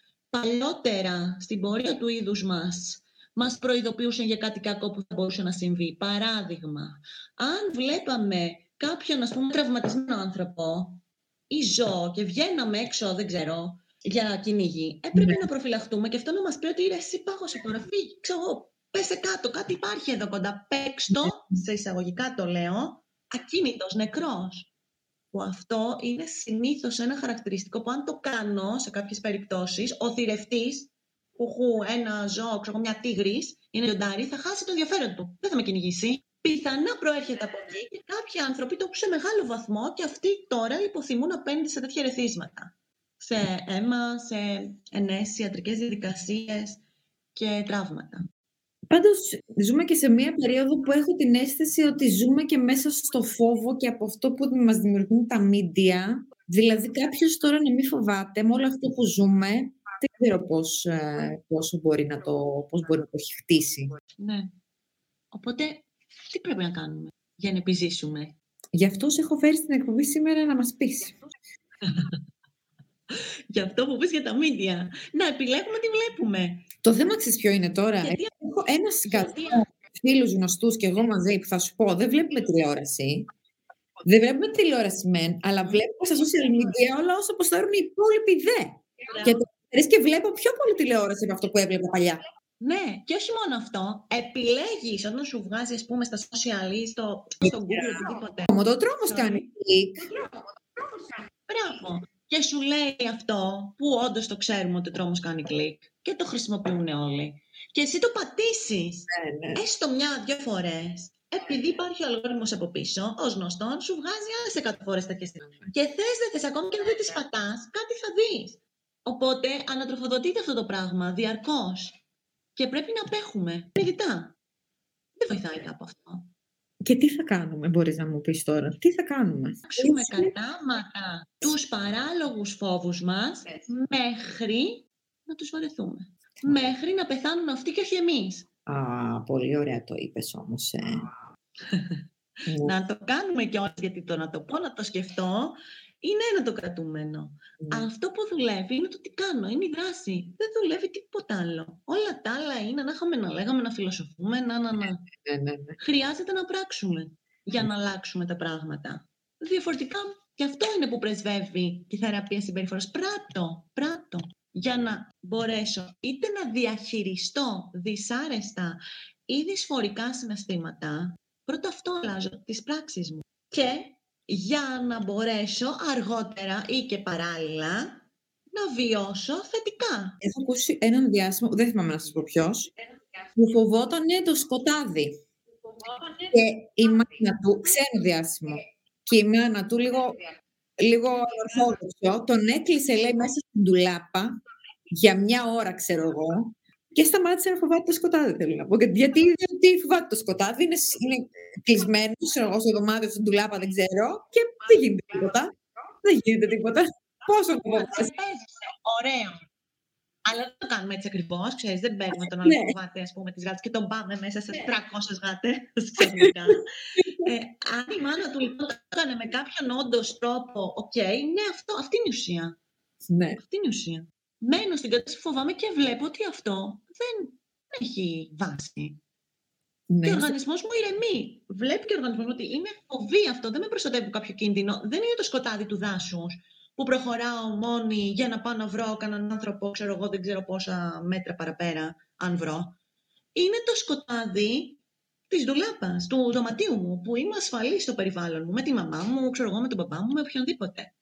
παλιότερα στην πορεία του είδους μας μας προειδοποιούσαν για κάτι κακό που θα μπορούσε να συμβεί. Παράδειγμα, αν βλέπαμε κάποιον, ας πούμε, τραυματισμένο άνθρωπο ή ζώο και βγαίναμε έξω, δεν ξέρω, για κυνήγι, έπρεπε να προφυλαχτούμε και αυτό να μας πει ότι ρε, εσύ πάγωσε τώρα, φύγει, ξέρω εγώ, πέσε κάτω, κάτι υπάρχει εδώ κοντά, παίξτο, σε εισαγωγικά το λέω, ακίνητος, νεκρός. Που αυτό είναι συνήθως ένα χαρακτηριστικό που αν το κάνω σε κάποιες περιπτώσεις, ο θηρευτής που έχω ένα ζώο, ξέρω, μια τίγρης, είναι λιοντάρι, θα χάσει το ενδιαφέρον του. Δεν θα με κυνηγήσει. Πιθανά προέρχεται από εκεί και κάποιοι άνθρωποι το έχουν σε μεγάλο βαθμό και αυτοί τώρα λιποθυμούν απέναντι σε τέτοια ερεθίσματα. Σε αίμα, σε ενέσεις, ιατρικές διαδικασίες και τραύματα. Πάντως, ζούμε και σε μία περίοδο που έχω την αίσθηση ότι ζούμε και μέσα στο φόβο και από αυτό που μας δημιουργούν τα μίντια. Δηλαδή, κάποιος τώρα να μην φοβάται με όλο αυτό που ζούμε, δεν ξέρω πώς, πώς, μπορεί, να το, πώς μπορεί να το έχει χτίσει. Ναι. Οπότε, τι πρέπει να κάνουμε για να επιζήσουμε? Γι' αυτό σε έχω φέρει στην εκπομπή σήμερα να μας πεις. Για αυτό που πεις για τα μίντια. Να επιλέγουμε τι βλέπουμε. Το θέμα ξέρεις ποιο είναι τώρα? Γιατί... Έχω ένα σκατό φίλους γνωστούς και εγώ μαζί που θα σου πω, δεν βλέπουμε τηλεόραση. Δεν βλέπουμε τηλεόραση μεν, αλλά βλέπουμε στα social media όλα όσα αποσταρούν οι υπόλοιποι δε. Yeah. Και το και βλέπω πιο πολύ τηλεόραση από αυτό που έβλεπα παλιά. Ναι, και όχι μόνο αυτό. Επιλέγεις όταν σου βγάζει, ας πούμε, στα social ή στο, στο Google οτιδήποτε. Όμως το τρόμος κάνει κλικ. Μπράβο. και σου λέει αυτό που όντως το ξέρουμε ότι ο τρόμος κάνει κλικ και το χρησιμοποιούν όλοι και εσύ το πατήσεις Ναι, ναι. έστω μια-δυο φορές, επειδή υπάρχει ο αλγόριθμος από πίσω, ως γνωστόν, σου βγάζει άλλες εκατό φορές τέτοιες στιγμές. Και θες δεν θες, ακόμη και αν δεν τις πατάς, κάτι θα δεις. Οπότε ανατροφοδοτείται αυτό το πράγμα διαρκώς. Και πρέπει να απέχουμε. Συνειδητά. Δεν βοηθάει κάπου αυτό. Και τι θα κάνουμε, μπορείς να μου πεις τώρα, τι θα κάνουμε? Άξουμε κατάματα τους παράλογους φόβους μας μέχρι να τους βαρεθούμε. Μέχρι να πεθάνουν αυτοί και όχι εμείς. Α, πολύ ωραία το είπες όμως. Ε. Να το κάνουμε κιόλας, γιατί το να το πω, να το σκεφτώ, είναι ένα το κρατούμενο. Ναι. Αυτό που δουλεύει είναι το τι κάνω, είναι η δράση. Δεν δουλεύει τίποτα άλλο. Όλα τα άλλα είναι να είχαμε να λέγαμε, να φιλοσοφούμε, να, να, να. Ναι, ναι, ναι. Χρειάζεται να πράξουμε για να αλλάξουμε τα πράγματα. Διαφορετικά, και αυτό είναι που πρεσβεύει τη θεραπεία συμπεριφοράς. Πράττω, πράττω. Για να μπορέσω είτε να διαχειριστώ δυσάρεστα ή δυσφορικά συναισθήματα, πρώτα αυτό αλλάζω τις πράξεις μου. Και για να μπορέσω αργότερα ή και παράλληλα να βιώσω θετικά. Έχω ακούσει έναν διάσημο, δεν θυμάμαι να σας πω ποιος, που φοβόταν το σκοτάδι. Και η μάνα του, ξένο διάσημο, και η μάνα του λίγο, λίγο ορθόδοξο, τον έκλεισε, λέει, μέσα στην ντουλάπα για μια ώρα, ξέρω εγώ, και σταμάτησε να φοβάται το σκοτάδι, θέλω να πω. Γιατί είδε ότι φοβάται το σκοτάδι, είναι, είναι κλεισμένο, ξέρω εγώ, στο δωμάτιο, στην ντουλάπα, δεν ξέρω, και δεν γίνεται τίποτα. Δεν γίνεται τίποτα. Πόσο φοβάσαι. Ωραίο. Αλλά δεν το κάνουμε έτσι ακριβώς, ξέρεις, δεν παίρνουμε τον Ναι. άλλο που φοβάται, ας πούμε, τις γάτες και τον πάμε μέσα σε τριακόσιες γάτες ξαφνικά. ε, αν η μάνα του λοιπόν το έκανε με κάποιον όντως τρόπο, οκ, ναι, αυτό, αυτή είναι η ουσία. Ναι. Αυτή είναι η ουσία. Μένω στην κατάσταση που φοβάμαι και βλέπω ότι αυτό δεν έχει βάση. Ναι. Και ο οργανισμός μου ηρεμεί. Βλέπει και ο οργανισμός μου ότι είναι φοβή αυτό, δεν με προστατεύει από κάποιο κίνδυνο. Δεν είναι το σκοτάδι του δάσους που προχωράω μόνη για να πάω να βρω κανέναν άνθρωπο, ξέρω εγώ, δεν ξέρω πόσα μέτρα παραπέρα, αν βρω. Είναι το σκοτάδι της ντουλάπας, του δωματίου μου, που είμαι ασφαλής στο περιβάλλον μου, με τη μαμά μου, ξέρω εγώ, με τον παπά μου, με οποιονδήποτε.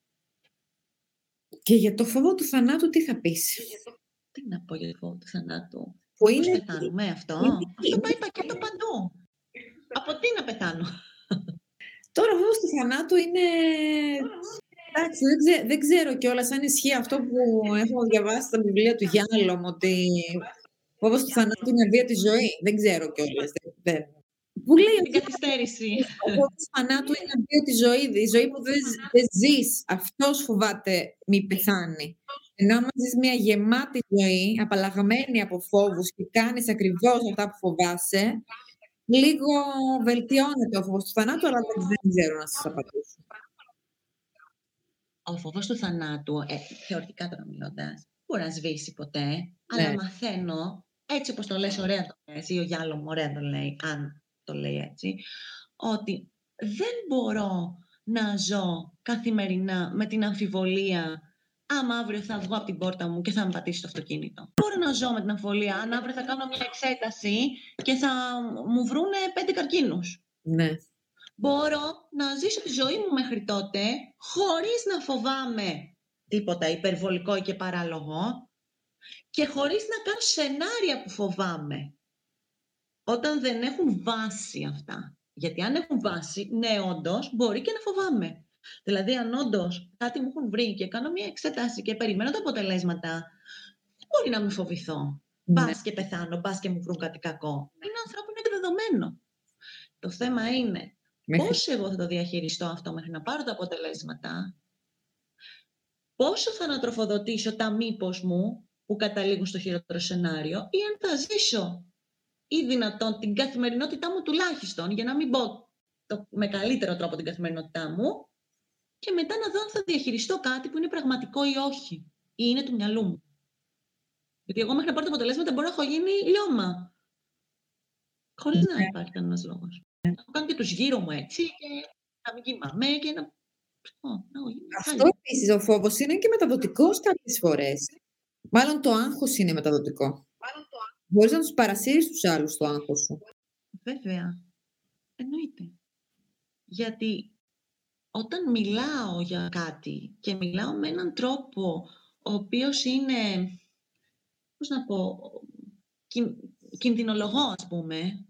Και για το φόβο του θανάτου τι θα πεις? Τι να πω για το φόβο του θανάτου? Που Πώς είναι... πεθάνουμε αυτό? είναι- Αυτό πάει πακέτο παντού. Από τι να πεθάνω? Τώρα ο φόβος του θανάτου είναι... Εντάξει, δεν, ξέ, δεν ξέρω κιόλας αν ισχύει αυτό που έχω διαβάσει στα βιβλία του Γιάλομ, ότι ο φόβος του θανάτου είναι αβίωτη ζωή. Δεν ξέρω κιόλας. Δεν, δεν. Που λέει Την ότι καθυστέρηση. ο φόβος του θανάτου είναι αβίωτη ζωή. Η ζωή που δεν, δεν ζεις, αυτός φοβάται μη πεθάνει. Ενώ άμα ζεις μια γεμάτη ζωή, απαλλαγμένη από φόβους και κάνεις ακριβώς αυτά που φοβάσαι, λίγο βελτιώνεται ο φόβος του θανάτου, αλλά δεν, δεν ξέρω να σας απαντήσω. Ο φόβος του θανάτου, ε, θεωρητικά τώρα μιλώντας, μπορεί να σβήσει ποτέ, αλλά Ναι. μαθαίνω, έτσι όπως το λες, ωραία το λες, ή ο Γιάλομ ωραία το λέει, αν το λέει έτσι, ότι δεν μπορώ να ζω καθημερινά με την αμφιβολία άμα αύριο θα βγω από την πόρτα μου και θα με πατήσει το αυτοκίνητο. Μπορώ να ζω με την αμφιβολία αν αύριο θα κάνω μια εξέταση και θα μου βρούνε πέντε καρκίνους. Ναι. Μπορώ να ζήσω τη ζωή μου μέχρι τότε χωρίς να φοβάμαι τίποτα υπερβολικό και παράλογο και χωρίς να κάνω σενάρια που φοβάμαι. Όταν δεν έχουν βάση αυτά. Γιατί αν έχουν βάση, ναι, όντως, μπορεί και να φοβάμαι. Δηλαδή, αν όντως κάτι μου έχουν βρει και κάνω μια εξέταση και περιμένω τα αποτελέσματα, δεν μπορεί να μην φοβηθώ. Ναι. Μπας και πεθάνω, μπας και μου βρουν κάτι κακό. Είναι ανθρώπινο και δεδομένο. Το θέμα είναι Μέχρι... πώς εγώ θα το διαχειριστώ αυτό μέχρι να πάρω τα αποτελέσματα, πόσο θα ανατροφοδοτήσω τα μήπως μου που καταλήγουν στο χειρότερο σενάριο ή αν θα ζήσω ή δυνατόν την καθημερινότητά μου τουλάχιστον, για να μην πω το, με καλύτερο τρόπο την καθημερινότητά μου και μετά να δω αν θα διαχειριστώ κάτι που είναι πραγματικό ή όχι ή είναι του μυαλού μου. Γιατί εγώ μέχρι να πάρω τα αποτελέσματα μπορώ να έχω γίνει λιώμα. Χωρίς να υπάρχει κανένας λόγος. Να κάνω και τους γύρω μου έτσι και να μην κοιμάμαι και να... Αυτό επίσης ο φόβος είναι και μεταδοτικός κάποιες φορές. Μάλλον το άγχος είναι μεταδοτικό. Μπορείς να τους παρασύρεις τους άλλους το άγχος σου. Βέβαια. Εννοείται. Γιατί όταν μιλάω για κάτι και μιλάω με έναν τρόπο ο οποίος είναι, πώς να πω, κιν, κινδυνολογώ ας πούμε,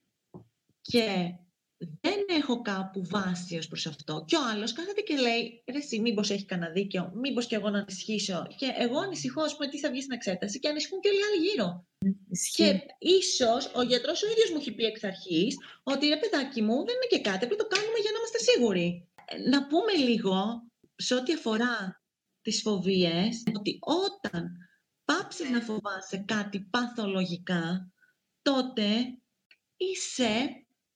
και δεν έχω κάπου βάση ως προς αυτό. Και ο άλλος κάθεται και λέει, ρε εσύ, μήπως έχει κανένα δίκιο, μήπως και εγώ να ανησυχήσω. Και εγώ ανησυχώ, ας πούμε, τι θα βγει στην εξέταση και ανησυχούν και όλοι οι άλλοι γύρω. Ισχύει. Και ίσως ο γιατρός ο ίδιος μου έχει πει εξ αρχής ότι ρε παιδάκι μου, δεν είναι και κάτι, πρέπει να το κάνουμε για να είμαστε σίγουροι. Να πούμε λίγο σε ό,τι αφορά τις φοβίες, ότι όταν πάψεις να φοβάσαι κάτι παθολογικά, τότε είσαι,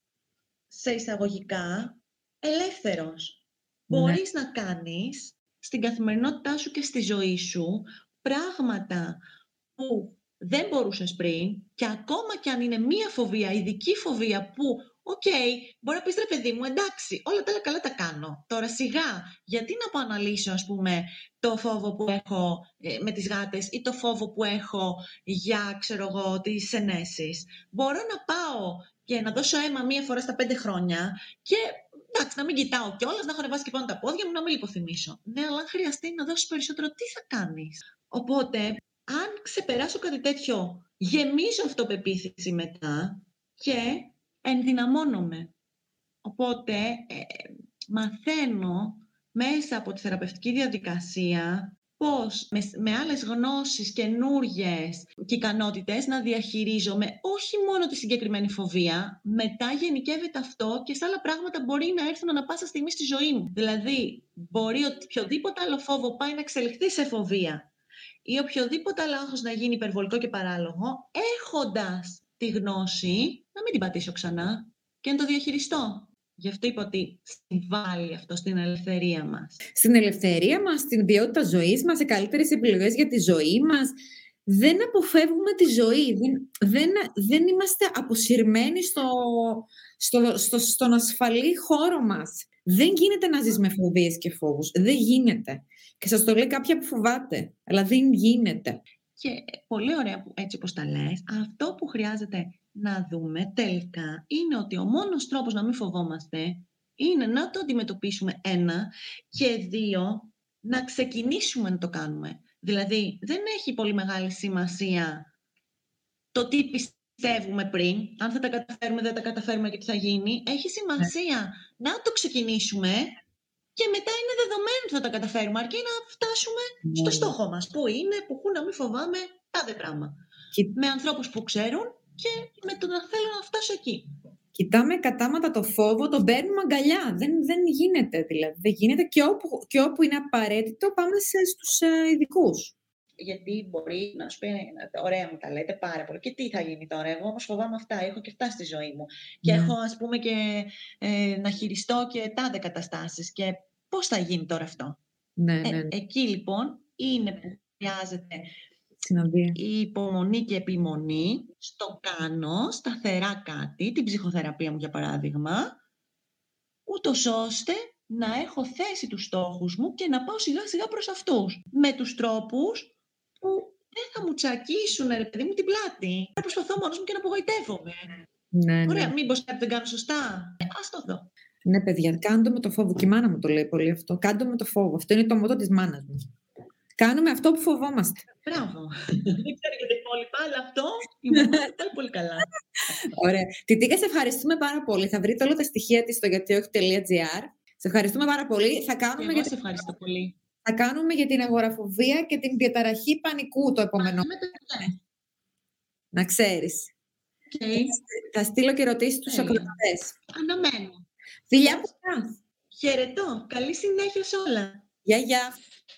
σε εισαγωγικά, ελεύθερος. Ναι. Μπορείς να κάνεις στην καθημερινότητά σου και στη ζωή σου πράγματα που δεν μπορούσες πριν, και ακόμα κι αν είναι μία φοβία, ειδική φοβία που, οκ, okay, μπορεί να πεις ρε παιδί μου, εντάξει, όλα τα άλλα καλά τα κάνω. Τώρα σιγά, γιατί να πάω να λύσω, ας πούμε, το φόβο που έχω ε, με τις γάτες ή το φόβο που έχω για, ξέρω εγώ, τις ενέσεις. Μπορώ να πάω και να δώσω αίμα μία φορά στα πέντε χρόνια και εντάξει, να μην κοιτάω κιόλας, να έχω ανεβάσει και πάνω τα πόδια μου, να μην λιποθυμίσω. Ναι, αλλά αν χρειαστεί να δώσεις περισσότερο, τι θα κάνεις? Οπότε, αν ξεπεράσω κάτι τέτοιο, γεμίζω αυτοπεποίθηση μετά και ενδυναμώνομαι. Οπότε, ε, μαθαίνω μέσα από τη θεραπευτική διαδικασία πώς με, με άλλες γνώσεις καινούριες και ικανότητες να διαχειρίζομαι όχι μόνο τη συγκεκριμένη φοβία, μετά γενικεύεται αυτό και σε άλλα πράγματα μπορεί να έρθουν ανα πάσα στιγμή στη ζωή μου. Δηλαδή, μπορεί οποιοδήποτε άλλο φόβο πάει να εξελιχθεί σε φοβία ή οποιοδήποτε άλλο άγχος να γίνει υπερβολικό και παράλογο, έχοντας τη γνώση να μην την πατήσω ξανά και να το διαχειριστώ. Γι' αυτό είπα ότι συμβάλλει αυτό στην ελευθερία μας. Στην ελευθερία μας, στην ποιότητα ζωής μας, σε καλύτερες επιλογές για τη ζωή μας. Δεν αποφεύγουμε τη ζωή. Δεν, δεν, δεν είμαστε αποσυρμένοι στο, στο, στο, στον ασφαλή χώρο μας. Δεν γίνεται να ζεις με φοβίες και φόβους. Δεν γίνεται. Και σας το λέει κάποια που φοβάται. Αλλά δεν γίνεται. Και πολύ ωραία έτσι όπως τα λες. Αυτό που χρειάζεται να δούμε τελικά είναι ότι ο μόνος τρόπος να μην φοβόμαστε είναι να το αντιμετωπίσουμε, ένα, και δύο, να ξεκινήσουμε να το κάνουμε. Δηλαδή δεν έχει πολύ μεγάλη σημασία το τι πιστεύουμε πριν, αν θα τα καταφέρουμε, δεν τα καταφέρουμε και τι θα γίνει. Έχει σημασία να το ξεκινήσουμε και μετά είναι δεδομένο ότι θα τα καταφέρουμε, αρκεί να φτάσουμε Ναι. στο στόχο μας, που είναι, που έχουν να μην φοβάμαι τάδε πράγμα. Και... με ανθρώπους που ξέρουν και με το να θέλω να φτάσω εκεί. Κοιτάμε κατάματα το φόβο, τον παίρνουμε αγκαλιά. Δεν, δεν γίνεται δηλαδή. Δεν γίνεται και όπου, και όπου είναι απαραίτητο πάμε σε, στους ε, ειδικούς. Γιατί μπορεί να σου πει, ωραία μου τα λέτε πάρα πολύ. Και τι θα γίνει τώρα? Εγώ όμως φοβάμαι αυτά. Έχω και αυτά στη ζωή μου. Και Ναι. έχω, ας πούμε, και ε, να χειριστώ και τάδε καταστάσεις. Και πώς θα γίνει τώρα αυτό? Ναι, ναι, ναι. Ε, εκεί λοιπόν είναι που χρειάζεται Συναντία. η υπομονή και επιμονή στο κάνω σταθερά κάτι, την ψυχοθεραπεία μου για παράδειγμα, ούτως ώστε να έχω θέσει τους στόχους μου και να πάω σιγά σιγά προς αυτούς. Με τους τρόπους που δεν θα μου τσακίσουν, ρε παιδί μου, την πλάτη. Θα προσπαθώ μόνος μου και να απογοητεύομαι. Ναι, ναι. Ωραία, μήπως κάτι δεν κάνω σωστά? Ε, ας το δω. Ναι, παιδιά, κάντε με το φόβο. Και η μάνα μου το λέει πολύ αυτό. Κάντε με το φόβο. Αυτό είναι το μότο της μάνας μου. Κάνουμε αυτό που φοβόμαστε. Μπράβο. Δεν ξέρω για τα υπόλοιπα, αλλά αυτό η μαμά μου πάει πολύ καλά. Ωραία. Τιτίκα, σε ευχαριστούμε πάρα πολύ. Θα βρείτε όλα τα στοιχεία της στο γιατί όχι τελεία τζι άρ. Σε ευχαριστούμε πάρα πολύ. Θα κάνουμε, Εγώ για... σε ευχαριστώ πολύ. θα κάνουμε για την αγοραφοβία και την διαταραχή πανικού το επόμενο. Να ξέρεις. Okay. Θα στείλω και ερωτήσεις στους ακροατές. Αναμένω. Φιλιά πολλά. Χαιρετώ. Καλή συνέχεια σε όλα. Γεια, γεια.